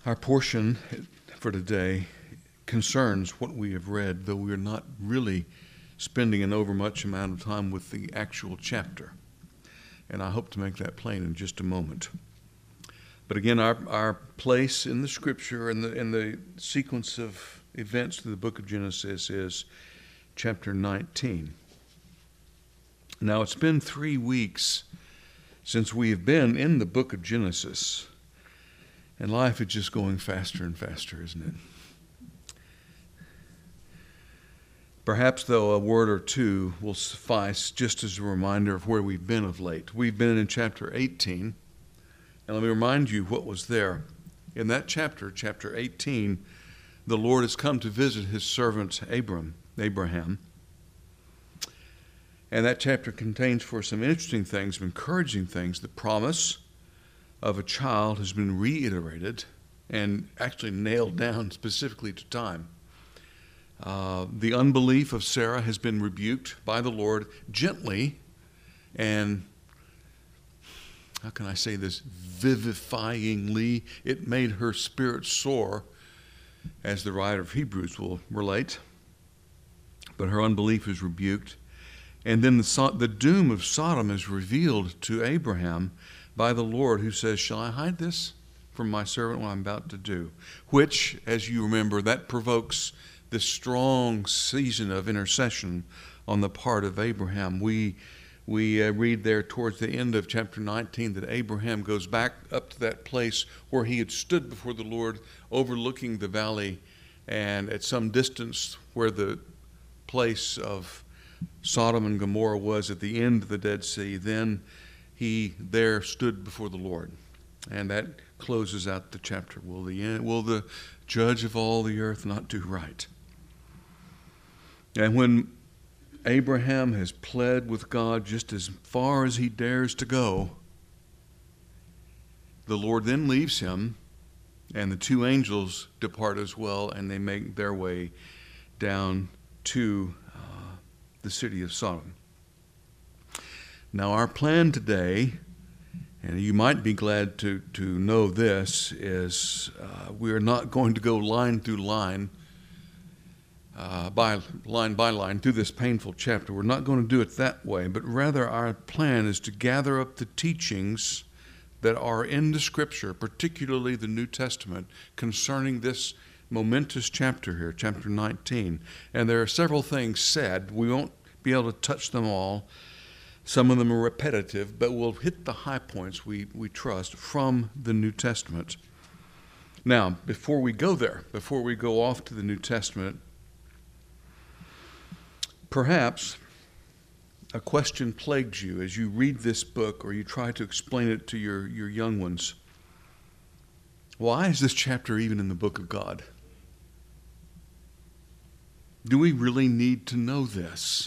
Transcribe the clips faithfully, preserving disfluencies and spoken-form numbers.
Our portion for today concerns what we have read, though we are not really spending an overmuch amount of time with the actual chapter. And I hope to make that plain in just a moment. But again, our, our place in the Scripture and the, in the sequence of events through the book of Genesis is chapter nineteen. Now, it's been three weeks since we have been in the book of Genesis. And life is just going faster and faster, isn't it? Perhaps, though, a word or two will suffice just as a reminder of where we've been of late. We've been in chapter eighteen. And let me remind you what was there. In that chapter, chapter eighteen, the Lord has come to visit his servant Abram, Abraham. And that chapter contains for some interesting things, some encouraging things. The promise of a child has been reiterated and actually nailed down specifically to time. Uh, the unbelief of Sarah has been rebuked by the Lord gently and, how can I say this, vivifyingly. It made her spirit soar, as the writer of Hebrews will relate. But her unbelief is rebuked. And then the, the doom of Sodom is revealed to Abraham by the Lord, who says, "Shall I hide this from my servant what I'm about to do?" Which, as you remember, that provokes this strong season of intercession on the part of Abraham. We we uh, read there towards the end of chapter nineteen that Abraham goes back up to that place where he had stood before the Lord overlooking the valley, and at some distance where the place of Sodom and Gomorrah was at the end of the Dead Sea, then he there stood before the Lord. And that closes out the chapter. Will the, will the judge of all the earth not do right? And when Abraham has pled with God just as far as he dares to go, the Lord then leaves him, and the two angels depart as well, and they make their way down to uh, the city of Sodom. Now, our plan today, and you might be glad to, to know this, is uh, we are not going to go line through line, uh, by line by line, through this painful chapter. We're not going to do it that way, but rather our plan is to gather up the teachings that are in the Scripture, particularly the New Testament, concerning this momentous chapter here, chapter nineteen. And there are several things said. We won't be able to touch them all. Some of them are repetitive, but we'll hit the high points, we, we trust, from the New Testament. Now, before we go there, before we go off to the New Testament, perhaps a question plagues you as you read this book or you try to explain it to your, your young ones. Why is this chapter even in the book of God? Do we really need to know this?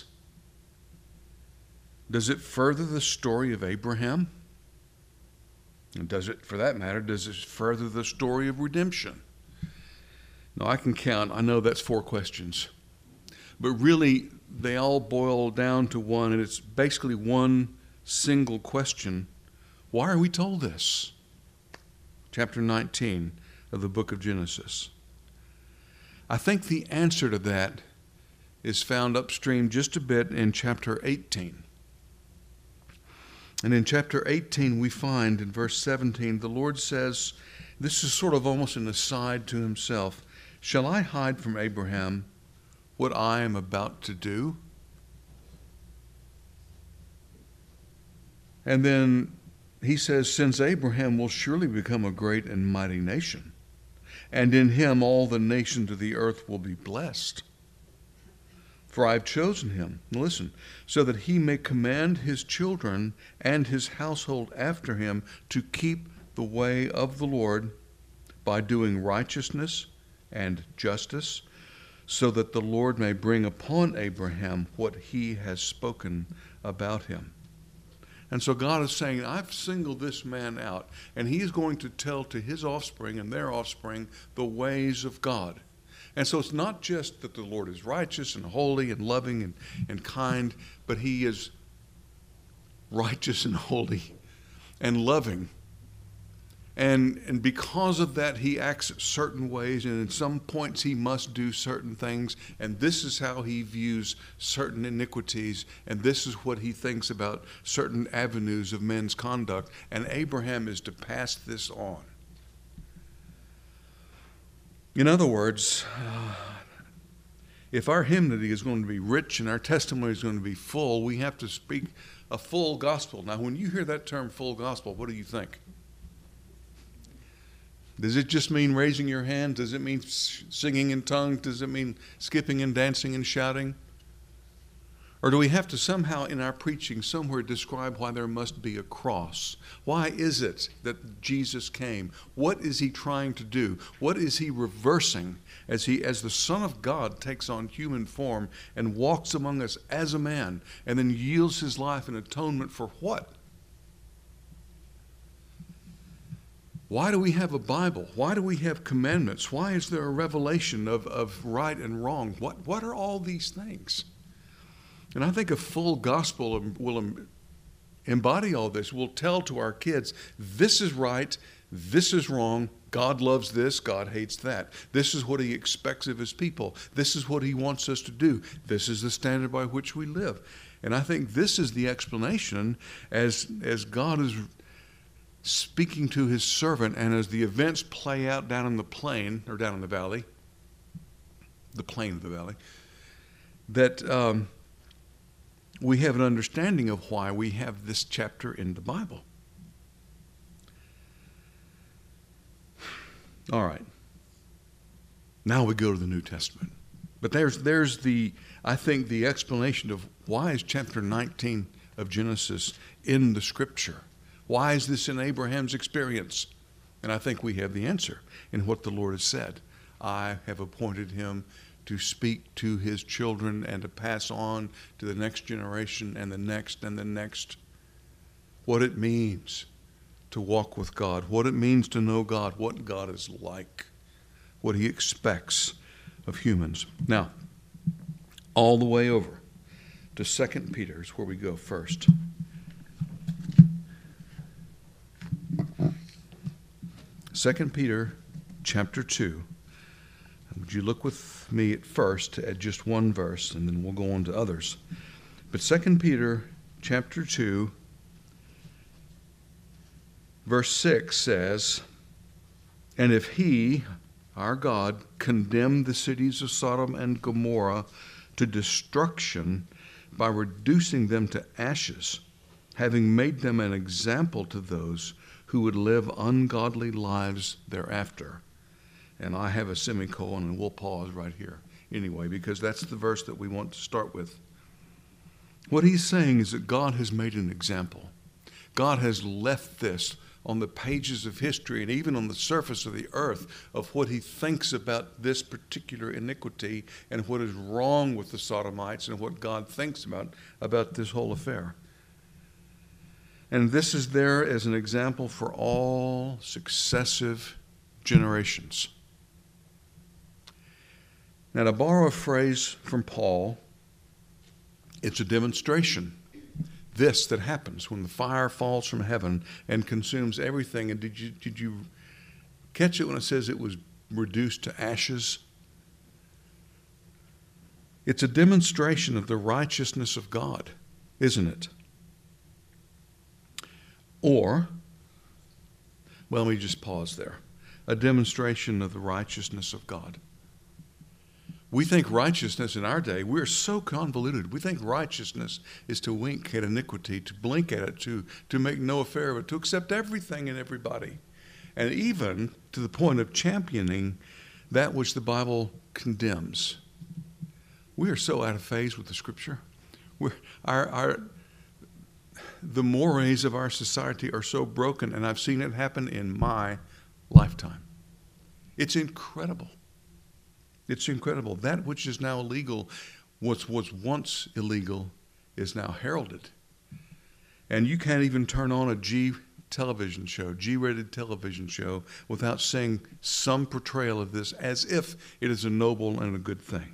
Does it further the story of Abraham? And does it, for that matter, does it further the story of redemption? Now, I can count. I know that's four questions. But really, they all boil down to one, and it's basically one single question. Why are we told this? Chapter nineteen of the book of Genesis. I think the answer to that is found upstream just a bit in chapter eighteen. And in chapter eighteen, we find in verse seventeen, the Lord says, this is sort of almost an aside to himself, "Shall I hide from Abraham what I am about to do?" And then he says, "Since Abraham will surely become a great and mighty nation, and in him all the nations of the earth will be blessed. For I have chosen him," listen, "so that he may command his children and his household after him to keep the way of the Lord by doing righteousness and justice, so that the Lord may bring upon Abraham what he has spoken about him." And so God is saying, I've singled this man out, and he is going to tell to his offspring and their offspring the ways of God. And so it's not just that the Lord is righteous and holy and loving and, and kind, but he is righteous and holy and loving And, and because of that, he acts certain ways, and in some points he must do certain things, and this is how he views certain iniquities, and this is what he thinks about certain avenues of men's conduct, and Abraham is to pass this on. In other words, if our hymnody is going to be rich and our testimony is going to be full, we have to speak a full gospel. Now, when you hear that term full gospel, what do you think? Does it just mean raising your hand? Does it mean singing in tongues? Does it mean skipping and dancing and shouting? Or do we have to somehow in our preaching somewhere describe why there must be a cross? Why is it that Jesus came? What is he trying to do? What is he reversing as he, as the Son of God takes on human form and walks among us as a man and then yields his life in atonement for what? Why do we have a Bible? Why do we have commandments? Why is there a revelation of, of right and wrong? What, what are all these things? And I think a full gospel will embody all this. We'll tell to our kids, this is right, this is wrong, God loves this, God hates that. This is what he expects of his people. This is what he wants us to do. This is the standard by which we live. And I think this is the explanation as, as God is speaking to his servant, and as the events play out down in the plain, or down in the valley, the plain of the valley, that um, we have an understanding of why we have this chapter in the Bible. All right. Now we go to the New Testament. But there's, there's the, I think, the explanation of why is chapter nineteen of Genesis in the Scripture? Why is this in Abraham's experience? And I think we have the answer in what the Lord has said. I have appointed him to speak to his children and to pass on to the next generation and the next and the next what it means to walk with God, what it means to know God, what God is like, what he expects of humans. Now, all the way over to Second Peter is where we go first. Second Peter chapter two. Would you look with me at first at just one verse, and then we'll go on to others. But Second Peter chapter two, verse six says, "And if he, our God, condemned the cities of Sodom and Gomorrah to destruction by reducing them to ashes, having made them an example to those who would live ungodly lives thereafter." And I have a semicolon, and we'll pause right here anyway, because that's the verse that we want to start with. What he's saying is that God has made an example. God has left this on the pages of history and even on the surface of the earth of what he thinks about this particular iniquity and what is wrong with the Sodomites and what God thinks about, about this whole affair. And this is there as an example for all successive generations. Now, to borrow a phrase from Paul, it's a demonstration. This that happens when the fire falls from heaven and consumes everything. And did you, did you catch it when it says it was reduced to ashes? It's a demonstration of the righteousness of God, isn't it? Or, well, let me just pause there. A demonstration of the righteousness of God. We think righteousness in our day, we're so convoluted. We think righteousness is to wink at iniquity, to blink at it, to, to make no affair of it, to accept everything and everybody. And even to the point of championing that which the Bible condemns. We are so out of phase with the Scripture. We're, our, our, the mores of our society are so broken, and I've seen it happen in my lifetime. It's incredible. It's incredible. That which is now illegal, what was once illegal, is now heralded. And you can't even turn on a G television show, G-rated television show, without seeing some portrayal of this as if it is a noble and a good thing.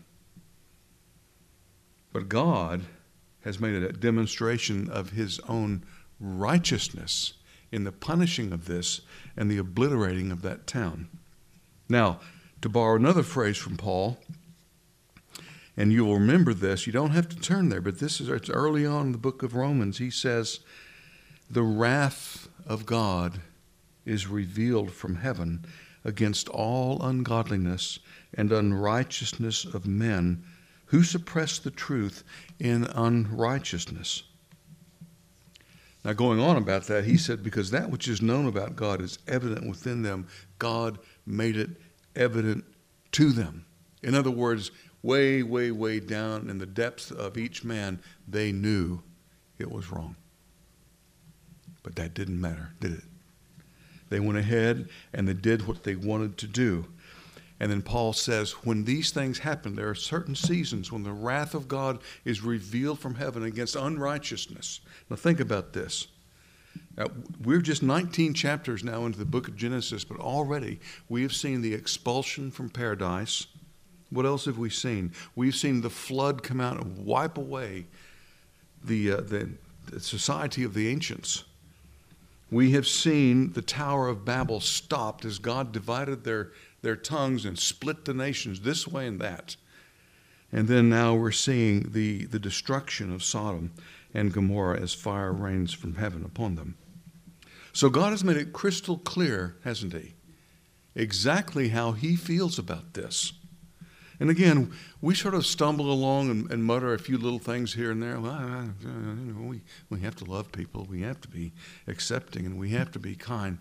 But God has made a demonstration of his own righteousness in the punishing of this and the obliterating of that town. Now, to borrow another phrase from Paul, and you will remember this, you don't have to turn there, but this is it's early on in the book of Romans. He says, the wrath of God is revealed from heaven against all ungodliness and unrighteousness of men who suppress the truth in unrighteousness. Now, going on about that, he said, because that which is known about God is evident within them, God made it evident to them. In other words, way, way, way down in the depths of each man, they knew it was wrong. But that didn't matter, did it? They went ahead and they did what they wanted to do. And then Paul says, when these things happen, there are certain seasons when the wrath of God is revealed from heaven against unrighteousness. Now think about this. Now, we're just nineteen chapters now into the book of Genesis, but already we have seen the expulsion from paradise. What else have we seen? We've seen the flood come out and wipe away the, uh, the, the society of the ancients. We have seen the Tower of Babel stopped as God divided their, their tongues and split the nations this way and that. And then now we're seeing the, the destruction of Sodom and Gomorrah as fire rains from heaven upon them. So God has made it crystal clear, hasn't he, exactly how he feels about this. And again, we sort of stumble along and, and mutter a few little things here and there. Well, I, I, you know, we, we have to love people. We have to be accepting, and we have to be kind.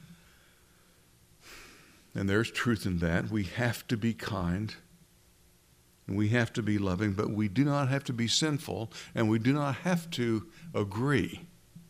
And there's truth in that. We have to be kind, and we have to be loving, but we do not have to be sinful, and we do not have to agree.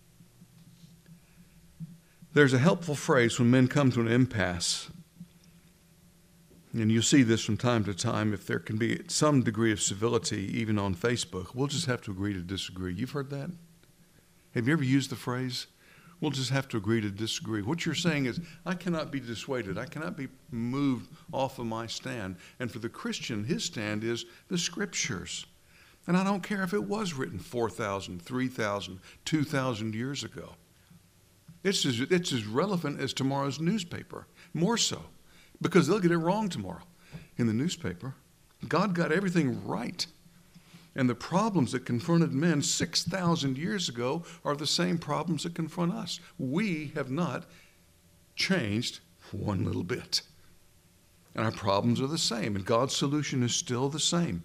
There's a helpful phrase when men come to an impasse. And you see this from time to time. If there can be some degree of civility, even on Facebook, we'll just have to agree to disagree. You've heard that? Have you ever used the phrase, we'll just have to agree to disagree? What you're saying is, I cannot be dissuaded. I cannot be moved off of my stand. And for the Christian, his stand is the Scriptures. And I don't care if it was written four thousand, three thousand, two thousand years ago. It's as, it's as relevant as tomorrow's newspaper, more so. Because they'll get it wrong tomorrow in the newspaper. God got everything right. And the problems that confronted men six thousand years ago are the same problems that confront us. We have not changed one little bit. And our problems are the same. And God's solution is still the same.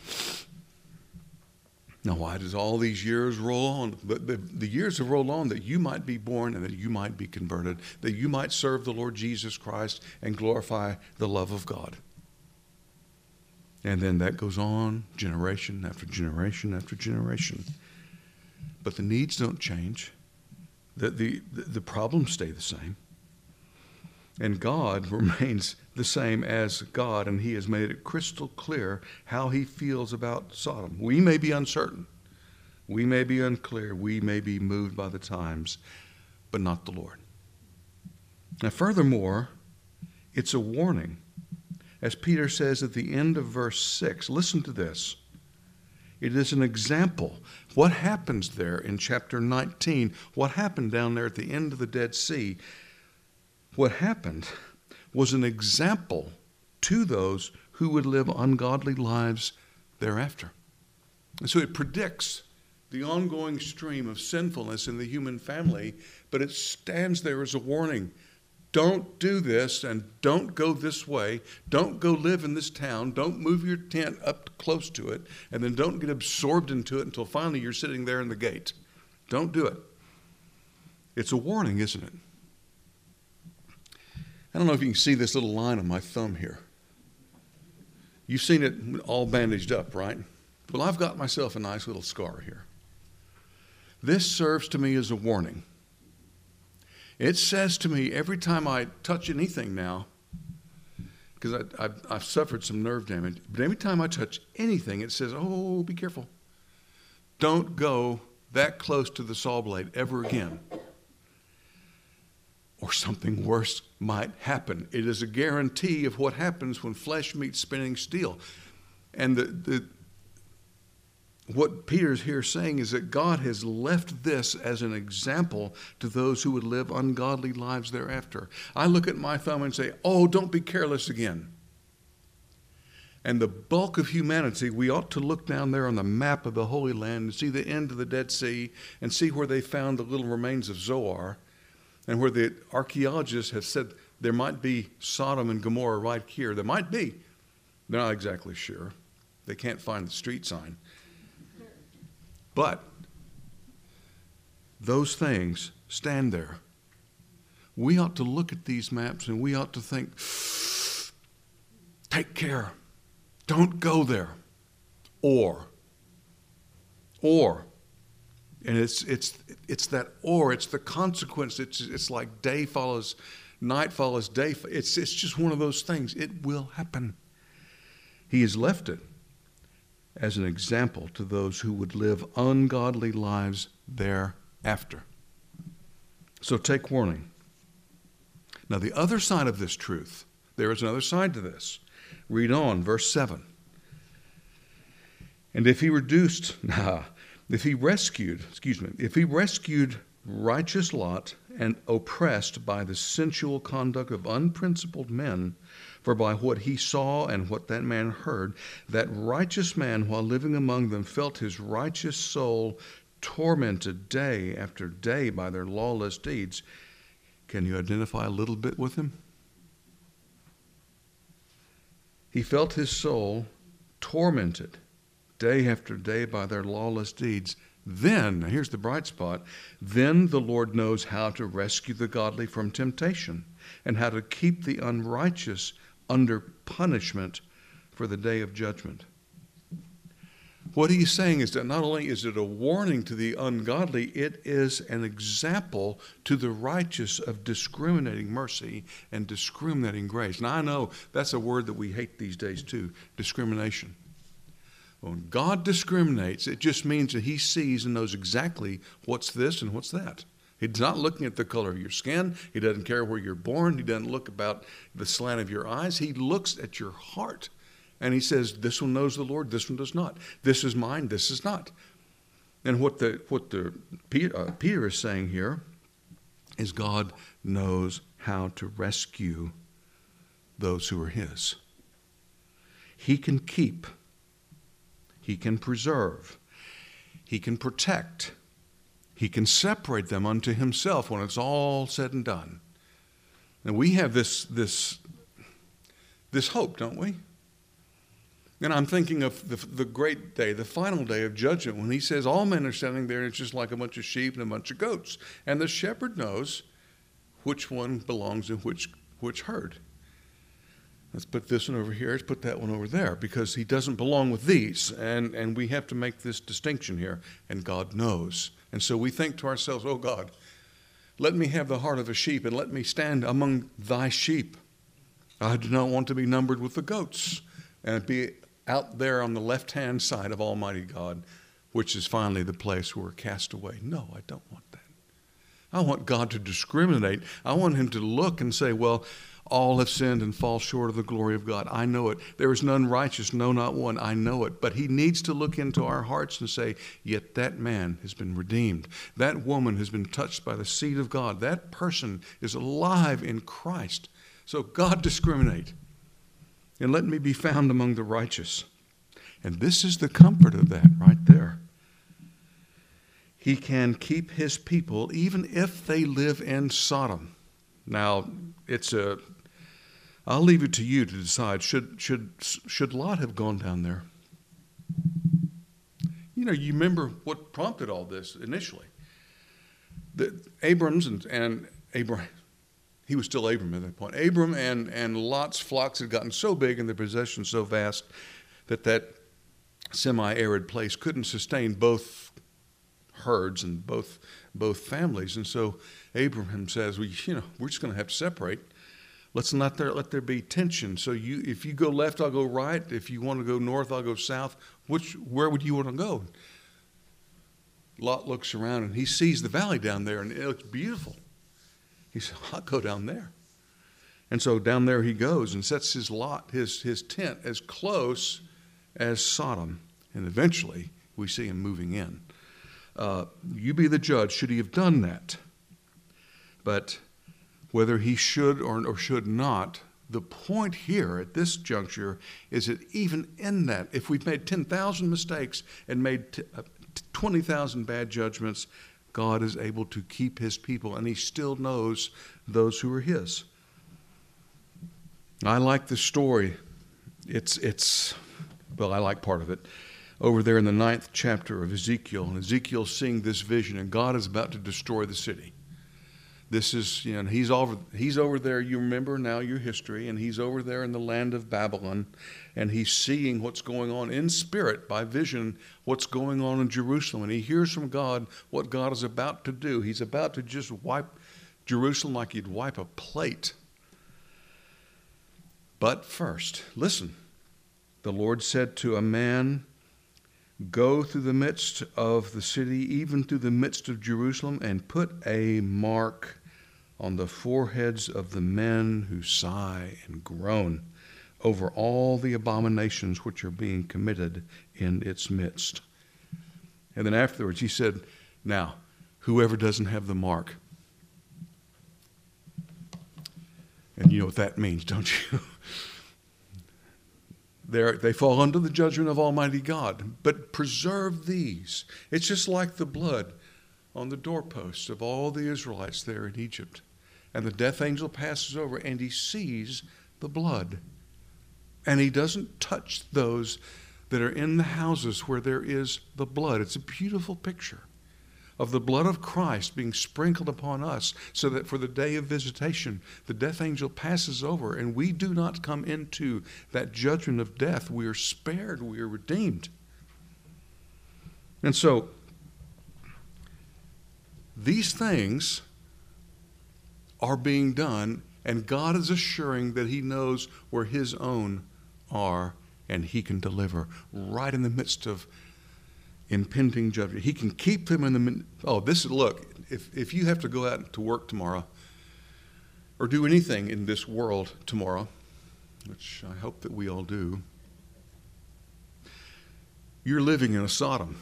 Now, why does all these years roll on? But the, the years have rolled on that you might be born and that you might be converted, that you might serve the Lord Jesus Christ and glorify the love of God. And then that goes on generation after generation after generation. But the needs don't change. The, the, the problems stay the same. And God remains the same as God, and he has made it crystal clear how he feels about Sodom. We may be uncertain. We may be unclear. We may be moved by the times, but not the Lord. Now, furthermore, it's a warning. As Peter says at the end of verse six, listen to this. It is an example. What happens there in chapter nineteen, what happened down there at the end of the Dead Sea, what happened was an example to those who would live ungodly lives thereafter. And so it predicts the ongoing stream of sinfulness in the human family, but it stands there as a warning. Don't do this and don't go this way. Don't go live in this town. Don't move your tent up close to it, and then don't get absorbed into it until finally you're sitting there in the gate. Don't do it. It's a warning, isn't it? I don't know if you can see this little line on my thumb here. You've seen it all bandaged up, right? Well, I've got myself a nice little scar here. This serves to me as a warning. It says to me every time I touch anything now, because I, I, I've suffered some nerve damage, but every time I touch anything, it says, oh, be careful. Don't go that close to the saw blade ever again, or something worse might happen. It is a guarantee of what happens when flesh meets spinning steel. And the, the what Peter's here saying is that God has left this as an example to those who would live ungodly lives thereafter. I look at my thumb and say, oh, don't be careless again. And the bulk of humanity, we ought to look down there on the map of the Holy Land and see the end of the Dead Sea and see where they found the little remains of Zoar and where the archaeologists have said there might be Sodom and Gomorrah right here. There might be. They're not exactly sure. They can't find the street sign. But those things stand there. We ought to look at these maps and we ought to think, take care. Don't go there. Or, or, and it's it's it's that or, it's the consequence. It's it's like day follows, night follows day. It's it's just one of those things. It will happen. He has left it as an example to those who would live ungodly lives thereafter. So take warning. Now the other side of this truth, there is another side to this. Read on, verse seven. And if he reduced, nah, if he rescued, excuse me, if he rescued righteous Lot and oppressed by the sensual conduct of unprincipled men, for by what he saw and what that man heard, that righteous man, while living among them, felt his righteous soul tormented day after day by their lawless deeds. Can you identify a little bit with him? He felt his soul tormented day after day by their lawless deeds. Then, here's the bright spot, then the Lord knows how to rescue the godly from temptation and how to keep the unrighteous under punishment for the day of judgment. What he's saying is that not only is it a warning to the ungodly, it is an example to the righteous of discriminating mercy and discriminating grace. Now I know that's a word that we hate these days too, discrimination. When God discriminates, it just means that he sees and knows exactly what's this and what's that. He's not looking at the color of your skin. He doesn't care where you're born. He doesn't look about the slant of your eyes. He looks at your heart. And he says, this one knows the Lord, this one does not. This is mine, this is not. And what the what the uh, Peter is saying here is God knows how to rescue those who are his. He can keep. He can preserve. He can protect. He can separate them unto himself when it's all said and done. And we have this, this, this hope, don't we? And I'm thinking of the, the great day, the final day of judgment, when he says all men are standing there and it's just like a bunch of sheep and a bunch of goats. And the shepherd knows which one belongs in which, which herd. Let's put this one over here, let's put that one over there, because he doesn't belong with these. And, and we have to make this distinction here, and God knows. And so we think to ourselves, oh God, let me have the heart of a sheep and let me stand among thy sheep. I do not want to be numbered with the goats and be out there on the left-hand side of Almighty God, which is finally the place where we're cast away. No, I don't want that. I want God to discriminate. I want him to look and say, well, all have sinned and fall short of the glory of God. I know it. There is none righteous, no, not one. I know it. But he needs to look into our hearts and say, yet that man has been redeemed. That woman has been touched by the seed of God. That person is alive in Christ. So God discriminate. And let me be found among the righteous. And this is the comfort of that right there. He can keep his people even if they live in Sodom. Now, it's a, I'll leave it to you to decide. Should, should, should Lot have gone down there? You know, you remember what prompted all this initially. The, Abrams and, and Abraham, he was still Abram at that point. Abram and, and Lot's flocks had gotten so big and their possessions so vast that that semi-arid place couldn't sustain both herds and both both families. And so Abraham says, well, you know, we're just going to have to separate. Let's not there, let there be tension. So you, if you go left, I'll go right. If you want to go north, I'll go south. Which, where would you want to go? Lot looks around and he sees the valley down there and it looks beautiful. He said, I'll go down there. And so down there he goes and sets his lot, his, his tent as close as Sodom. And eventually We see him moving in. Uh, you be the judge. Should he have done that? But whether he should or, or should not, the point here at this juncture is that even in that, if we've made ten thousand mistakes and made t- uh, twenty thousand bad judgments, God is able to keep his people, and he still knows those who are his. I like the story. It's, it's well, I like part of it. Over there in the ninth chapter of Ezekiel, and Ezekiel's seeing this vision, and God is about to destroy the city. This is, you know, he's over, he's over there, you remember now your history, and he's over there in the land of Babylon, and he's seeing what's going on in spirit, by vision, what's going on in Jerusalem. And he hears from God what God is about to do. He's about to just wipe Jerusalem like he'd wipe a plate. But first, listen, the Lord said to a man, go through the midst of the city, even through the midst of Jerusalem, and put a mark on the foreheads of the men who sigh and groan over all the abominations which are being committed in its midst. And then afterwards he said, now, whoever doesn't have the mark. And you know what that means, don't you? They're, they fall under the judgment of Almighty God. But preserve these. It's just like the blood on the doorposts of all the Israelites there in Egypt. And the death angel passes over and he sees the blood. And he doesn't touch those that are in the houses where there is the blood. It's a beautiful picture of the blood of Christ being sprinkled upon us, so that for the day of visitation, the death angel passes over and we do not come into that judgment of death. We are spared. We are redeemed. And so, these things are being done, and God is assuring that he knows where his own are, and he can deliver right in the midst of impending judgment. He can keep them in the, oh, this is, look, if, if you have to go out to work tomorrow or do anything in this world tomorrow, which I hope that we all do, you're living in a Sodom.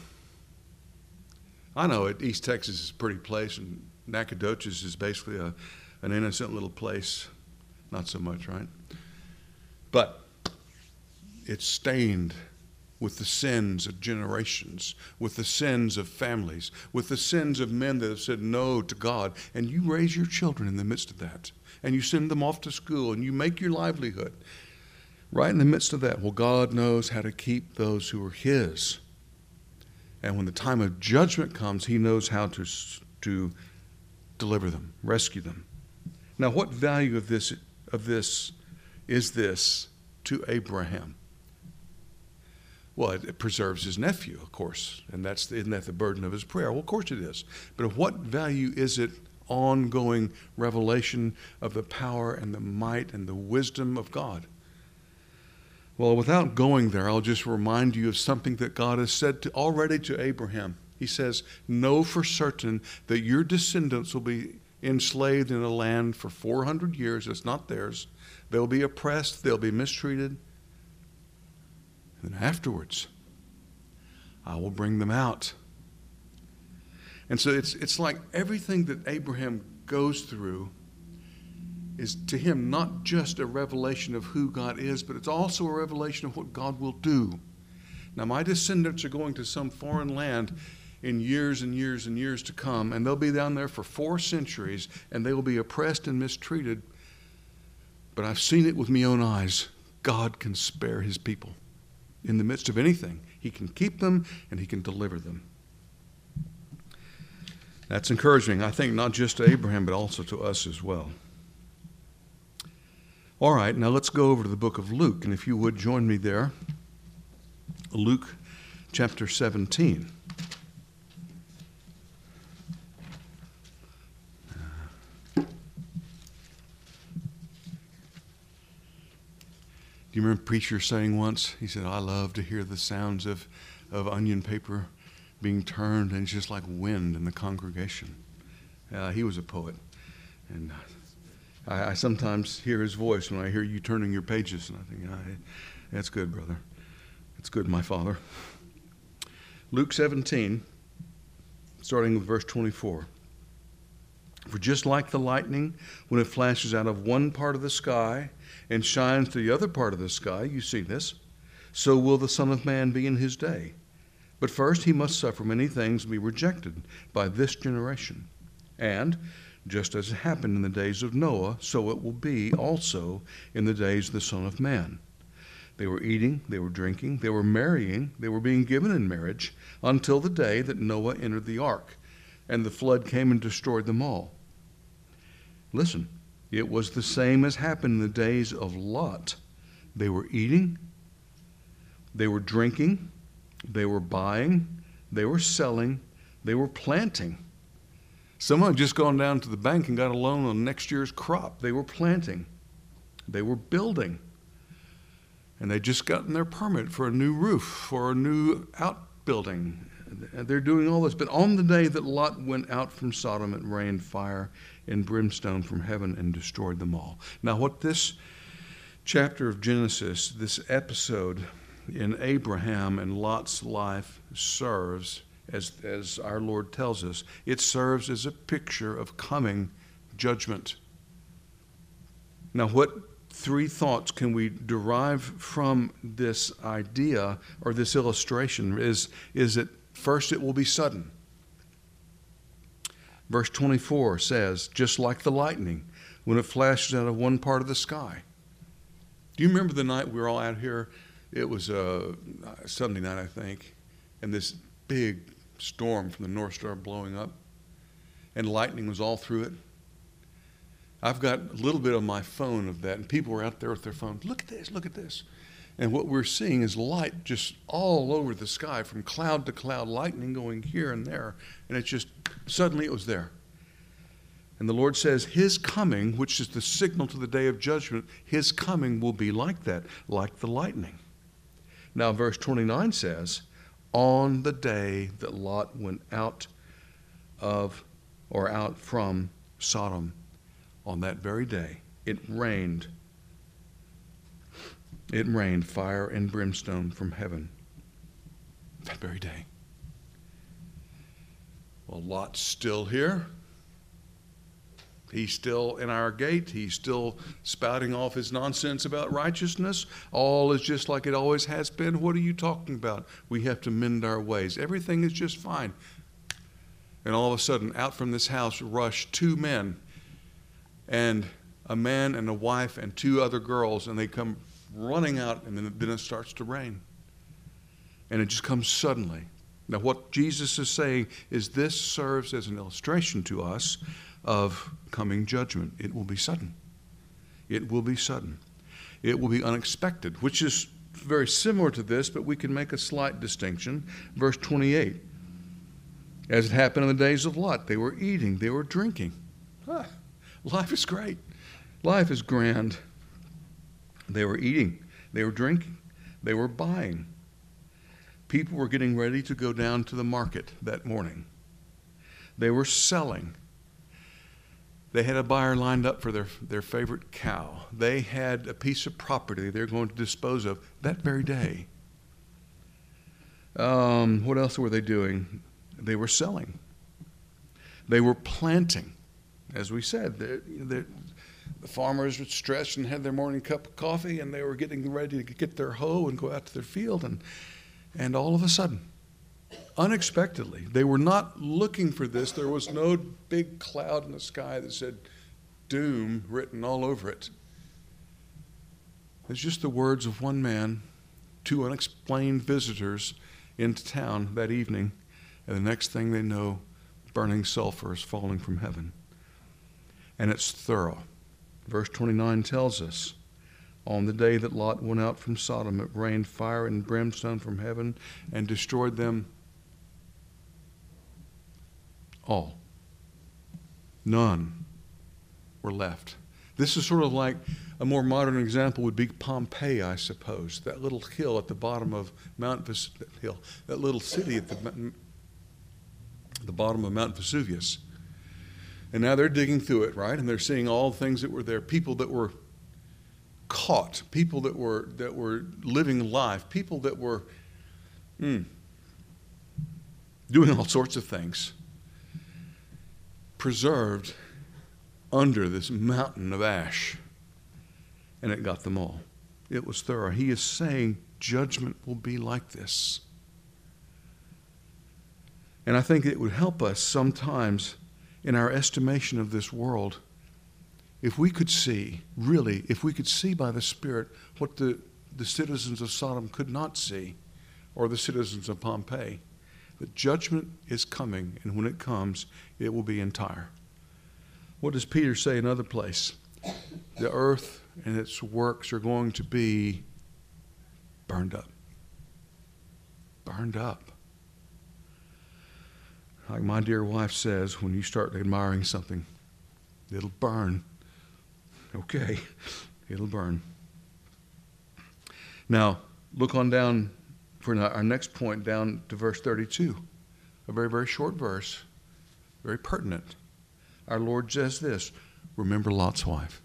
I know it, East Texas is a pretty place, and Nacogdoches is basically a, an innocent little place. Not so much, right? But it's stained with the sins of generations, with the sins of families, with the sins of men that have said no to God. And you raise your children in the midst of that. And you send them off to school, and you make your livelihood right in the midst of that. Well, God knows how to keep those who are his. And when the time of judgment comes, he knows how to, to deliver them, rescue them. Now, what value of this, of this is this to Abraham? Well, it, it preserves his nephew, of course, and that's isn't that the burden of his prayer? Well, of course it is. But of what value is it ongoing revelation of the power and the might and the wisdom of God? Well, without going there, I'll just remind you of something that God has said to, already to Abraham. He says, know for certain that your descendants will be enslaved in a land for four hundred years. It's not theirs. They'll be oppressed. They'll be mistreated. And afterwards, I will bring them out. And so it's it's like everything that Abraham goes through is to him not just a revelation of who God is, but it's also a revelation of what God will do. Now, my descendants are going to some foreign land in years and years and years to come, and they'll be down there for four centuries, and they will be oppressed and mistreated. But I've seen it with my own eyes. God can spare his people. In the midst of anything, he can keep them and he can deliver them. That's encouraging, I think, not just to Abraham, but also to us as well. All right, now let's go over to the book of Luke, and if you would join me there. Luke chapter seventeen. Do you remember a preacher saying once, he said, I love to hear the sounds of, of onion paper being turned, and it's just like wind in the congregation. Uh, he was a poet. And I, I sometimes hear his voice when I hear you turning your pages, and I think, ah, that's good, brother. That's good, my father. Luke seventeen, starting with verse twenty-four. For just like the lightning, when it flashes out of one part of the sky and shines to the other part of the sky, you see this, so will the Son of Man be in his day. But first he must suffer many things and be rejected by this generation. And, just as it happened in the days of Noah, so it will be also in the days of the Son of Man. They were eating, they were drinking, they were marrying, they were being given in marriage, until the day that Noah entered the ark, and the flood came and destroyed them all. Listen, it was the same as happened in the days of Lot. They were eating, they were drinking, they were buying, they were selling, they were planting. Someone had just gone down to the bank and got a loan on next year's crop. They were planting. They were building. And they'd just gotten their permit for a new roof, for a new outbuilding. They're doing all this. But on the day that Lot went out from Sodom, it rained fire and brimstone from heaven and destroyed them all. Now, what this chapter of Genesis, this episode in Abraham and Lot's life serves, as, as our Lord tells us, it serves as a picture of coming judgment. Now, what three thoughts can we derive from this idea or this illustration? Is, is that first, it will be sudden. Verse twenty-four says, just like the lightning when it flashes out of one part of the sky. Do you remember the night we were all out here? It was a Sunday night, I think, and this big storm from the North Star blowing up, and lightning was all through it. I've got a little bit on my phone of that, and people were out there with their phones. Look at this, look at this. And what we're seeing is light just all over the sky, from cloud to cloud, lightning going here and there. And it's just, suddenly it was there. And the Lord says his coming, which is the signal to the day of judgment, his coming will be like that, like the lightning. Now, verse twenty-nine says, on the day that Lot went out of, or out from Sodom, on that very day, it rained. It rained fire and brimstone from heaven. That very day. Well, Lot's still here. He's still in our gate. He's still spouting off his nonsense about righteousness. All is just like it always has been. What are you talking about? We have to mend our ways. Everything is just fine. And all of a sudden, out from this house rush two men, and a man and a wife and two other girls, and they come running out, and then, then it starts to rain. And it just comes suddenly. Now, what Jesus is saying is this serves as an illustration to us of coming judgment. It will be sudden. It will be sudden. It will be unexpected, which is very similar to this, but we can make a slight distinction. Verse twenty-eight. As it happened in the days of Lot, they were eating, they were drinking. Ah, life is great. Life is grand. They were eating, they were drinking, they were buying. People were getting ready to go down to the market that morning. They were selling. They had a buyer lined up for their, their favorite cow. They had a piece of property they're going to dispose of that very day. Um, what else were they doing? They were selling. They were planting. As we said, they're, they're, the farmers were stressed and had their morning cup of coffee, and they were getting ready to get their hoe and go out to their field. And, and all of a sudden, unexpectedly, they were not looking for this. There was no big cloud in the sky that said doom written all over it. It's just the words of one man, two unexplained visitors into town that evening, and the next thing they know, burning sulfur is falling from heaven. And it's thorough. Verse twenty-nine tells us, on the day that Lot went out from Sodom, it rained fire and brimstone from heaven and destroyed them all. None were left. This is sort of like a more modern example would be Pompeii, I suppose. That little hill at the bottom of Mount Ves- hill, that little city at the, the bottom of Mount Vesuvius. And now they're digging through it, right? And they're seeing all the things that were there, people that were caught, people that were that were living life, people that were mm, doing all sorts of things, preserved under this mountain of ash, and it got them all. It was thorough. He is saying judgment will be like this. And I think it would help us sometimes in our estimation of this world if we could see, really, if we could see by the Spirit what the, the citizens of Sodom could not see, or the citizens of Pompeii, that judgment is coming, and when it comes, it will be entire. What does Peter say in another place? The earth and its works are going to be burned up. Burned up. Like my dear wife says, when you start admiring something, it'll burn. Okay, it'll burn. Now, look on down for our next point, down to verse thirty-two. A very, very short verse, very pertinent. Our Lord says this, remember Lot's wife.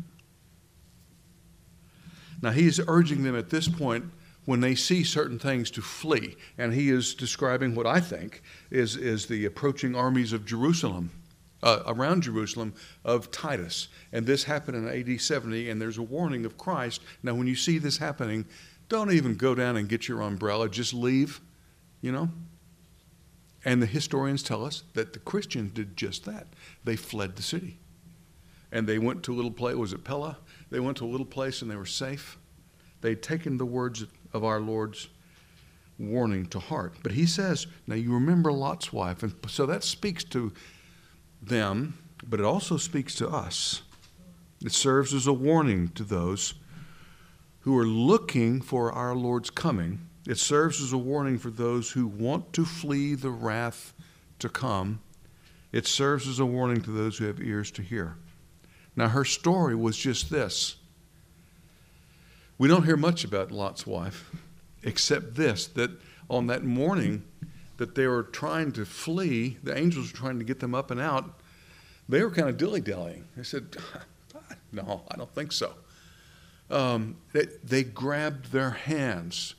Now, he is urging them at this point, when they see certain things, to flee. And he is describing what I think is, is the approaching armies of Jerusalem, uh, around Jerusalem, of Titus. And this happened in A D seventy, and there's a warning of Christ. Now, when you see this happening, don't even go down and get your umbrella. Just leave, you know. And the historians tell us that the Christians did just that. They fled the city. And they went to a little place, was it Pella? They went to a little place and they were safe. They'd taken the words of our Lord's warning to heart. But he says, now you remember Lot's wife. And so that speaks to them, but it also speaks to us. It serves as a warning to those who are looking for our Lord's coming. It serves as a warning for those who want to flee the wrath to come. It serves as a warning to those who have ears to hear. Now, her story was just this. We don't hear much about Lot's wife, except this, that on that morning that they were trying to flee, the angels were trying to get them up and out, they were kind of dilly-dallying. They said, no, I don't think so. Um, they, they grabbed their hands.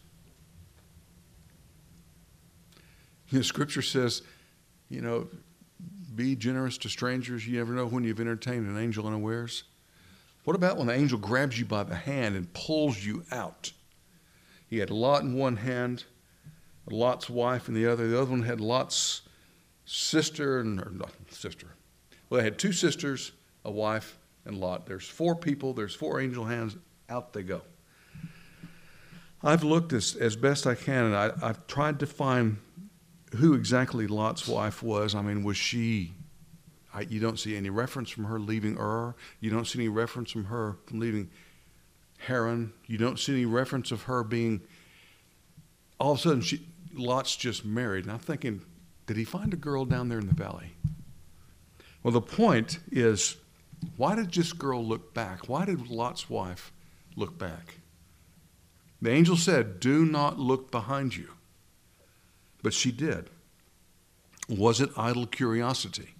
You know, Scripture says, you know, be generous to strangers. You never know when you've entertained an angel unawares. What about when the angel grabs you by the hand and pulls you out? He had Lot in one hand, Lot's wife in the other. The other one had Lot's sister, and or not sister. Well, they had two sisters, a wife, and Lot. There's four people. There's four angel hands. Out they go. I've looked as, as best I can, and I, I've tried to find who exactly Lot's wife was. I mean, was she, I, you don't see any reference from her leaving Ur. You don't see any reference from her from leaving Haran. You don't see any reference of her being, all of a sudden, she, Lot's just married. And I'm thinking, did he find a girl down there in the valley? Well, the point is, why did this girl look back? Why did Lot's wife look back? The angel said, do not look behind you. But she did. Was it idle curiosity?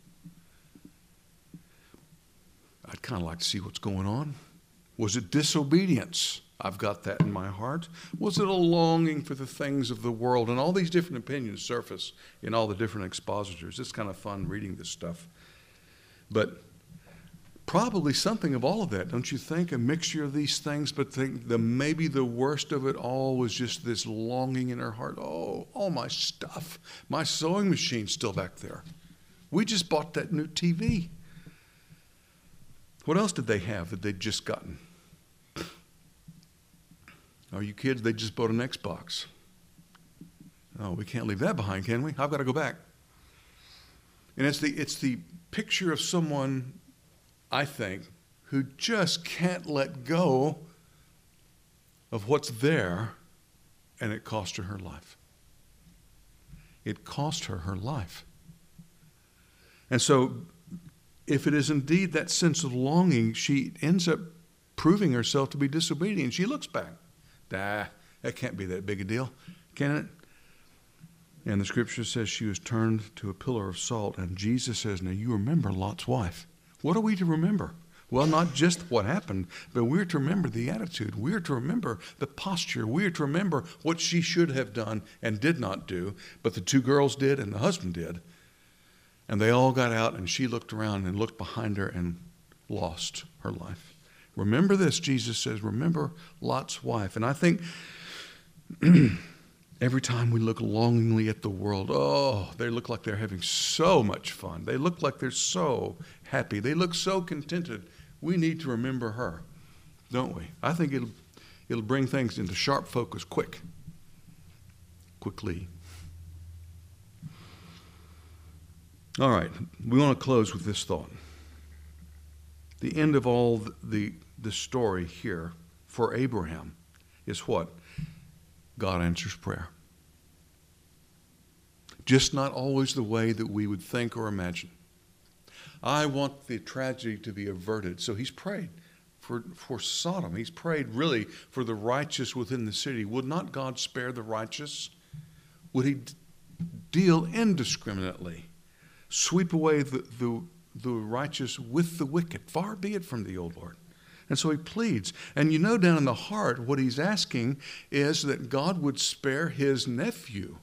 I'd kind of like to see what's going on. Was it disobedience? I've got that in my heart. Was it a longing for the things of the world? And all these different opinions surface in all the different expositors. It's kind of fun reading this stuff. But probably something of all of that, don't you think? A mixture of these things, but think the maybe the worst of it all was just this longing in her heart. Oh, all my stuff. My sewing machine's still back there. We just bought that new T V. What else did they have that they'd just gotten? Are you kids? They just bought an Xbox. Oh, we can't leave that behind, can we? I've got to go back. And it's the it's the picture of someone, I think, who just can't let go of what's there, and it cost her her life. It cost her her life. And so, if it is indeed that sense of longing, she ends up proving herself to be disobedient. She looks back. Ah, that can't be that big a deal, can it? And the Scripture says she was turned to a pillar of salt, and Jesus says, now you remember Lot's wife. What are we to remember? Well, not just what happened, but we're to remember the attitude. We're to remember the posture. We're to remember what she should have done and did not do, but the two girls did and the husband did. And they all got out, and she looked around and looked behind her and lost her life. Remember this, Jesus says, remember Lot's wife. And I think every time we look longingly at the world, oh, they look like they're having so much fun. They look like they're so happy. They look so contented. We need to remember her, don't we? I think it'll, it'll bring things into sharp focus quick, quickly. All right, we want to close with this thought. The end of all the, the, the story here for Abraham is what? God answers prayer. Just not always the way that we would think or imagine. I want the tragedy to be averted. So he's prayed for, for Sodom. He's prayed really for the righteous within the city. Would not God spare the righteous? Would he d- deal indiscriminately? Sweep away the, the, the righteous with the wicked. Far be it from thee, O Lord. And so he pleads. And you know down in the heart what he's asking is that God would spare his nephew.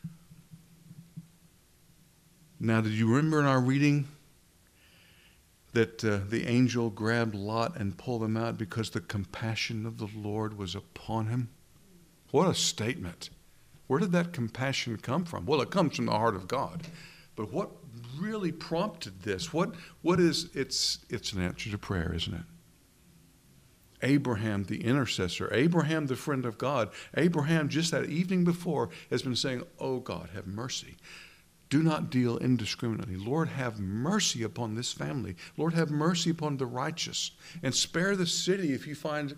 Now, did you remember in our reading that uh, the angel grabbed Lot and pulled him out because the compassion of the Lord was upon him? What a statement. Where did that compassion come from? Well, it comes from the heart of God. But what really prompted this? What, what is, it's, it's an answer to prayer, isn't it? Abraham, the intercessor, Abraham, the friend of God, Abraham, just that evening before, has been saying, oh God, have mercy. Do not deal indiscriminately. Lord, have mercy upon this family. Lord, have mercy upon the righteous. And spare the city if you find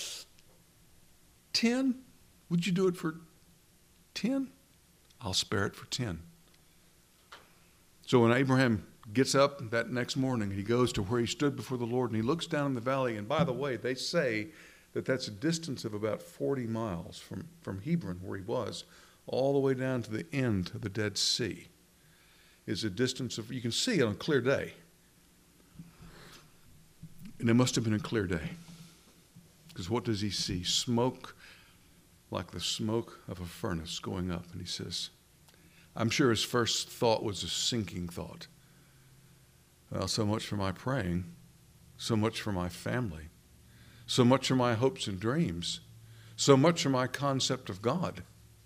ten. Would you do it for ten? I'll spare it for ten. So when Abraham gets up that next morning, he goes to where he stood before the Lord, and he looks down in the valley. And by the way, they say that that's a distance of about forty miles from, from Hebron, where he was, all the way down to the end of the Dead Sea. Is a distance of, you can see it on a clear day. And it must have been a clear day. Because what does he see? Smoke, like the smoke of a furnace going up. And he says, I'm sure his first thought was a sinking thought. Well, so much for my praying, so much for my family, so much for my hopes and dreams, so much for my concept of God.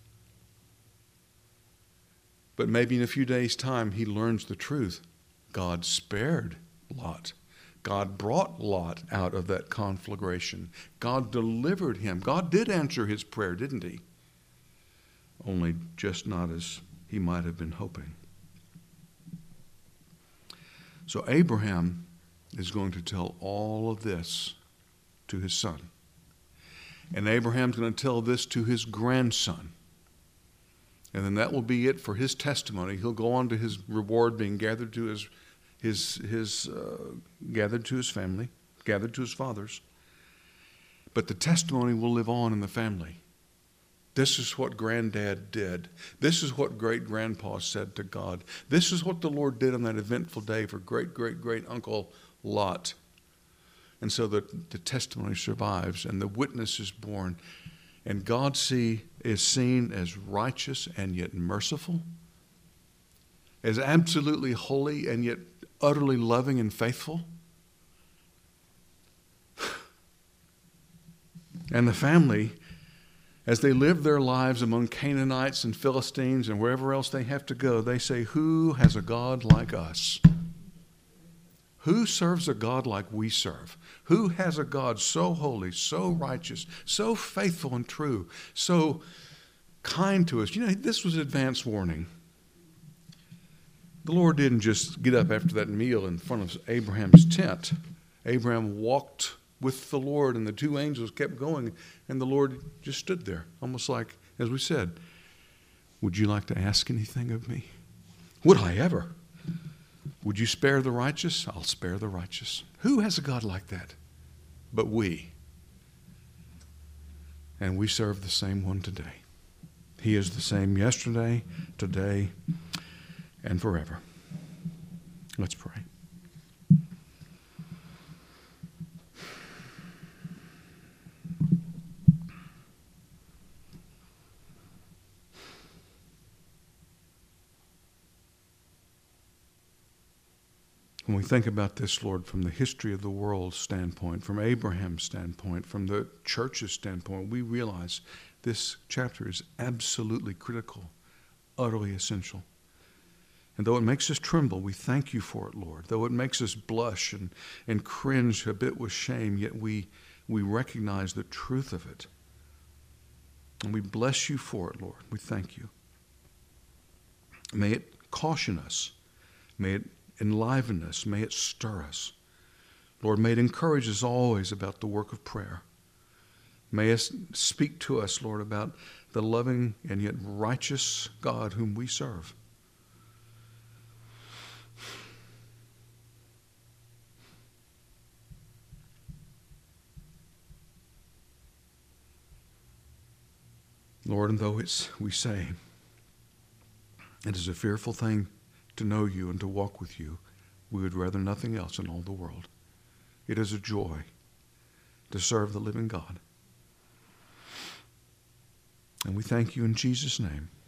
But maybe in a few days' time, he learns the truth. God spared Lot. God brought Lot out of that conflagration. God delivered him. God did answer his prayer, didn't he? Only just not as he might have been hoping. So Abraham is going to tell all of this to his son. And Abraham's going to tell this to his grandson. And then that will be it for his testimony. He'll go on to his reward being gathered to his, his, his uh, gathered to his family, gathered to his fathers. But the testimony will live on in the family. This is what granddad did. This is what great-grandpa said to God. This is what the Lord did on that eventful day for great-great-great-uncle Lot. And so the, the testimony survives and the witness is born. And God see, is seen as righteous and yet merciful, as absolutely holy and yet utterly loving and faithful. And the family, as they live their lives among Canaanites and Philistines and wherever else they have to go, they say, who has a God like us? Who serves a God like we serve? Who has a God so holy, so righteous, so faithful and true, so kind to us? You know, this was advance warning. The Lord didn't just get up after that meal in front of Abraham's tent. Abraham walked with the Lord, and the two angels kept going, and the Lord just stood there, almost like, as we said, would you like to ask anything of me? Would I ever? Would you spare the righteous? I'll spare the righteous. Who has a God like that? But we. And we serve the same one today. He is the same yesterday, today, and forever. Let's pray. When we think about this, Lord, from the history of the world standpoint, from Abraham's standpoint, from the church's standpoint, we realize this chapter is absolutely critical, utterly essential. And though it makes us tremble, we thank you for it, Lord. Though it makes us blush and, and cringe a bit with shame, yet we, we recognize the truth of it. And we bless you for it, Lord. We thank you. May it caution us. May it enliven us. May it stir us. Lord, may it encourage us always about the work of prayer. May it speak to us, Lord, about the loving and yet righteous God whom we serve. Lord, and though it's, we say, it is a fearful thing to know you and to walk with you, we would rather nothing else in all the world. It is a joy to serve the living God. And we thank you in Jesus' name.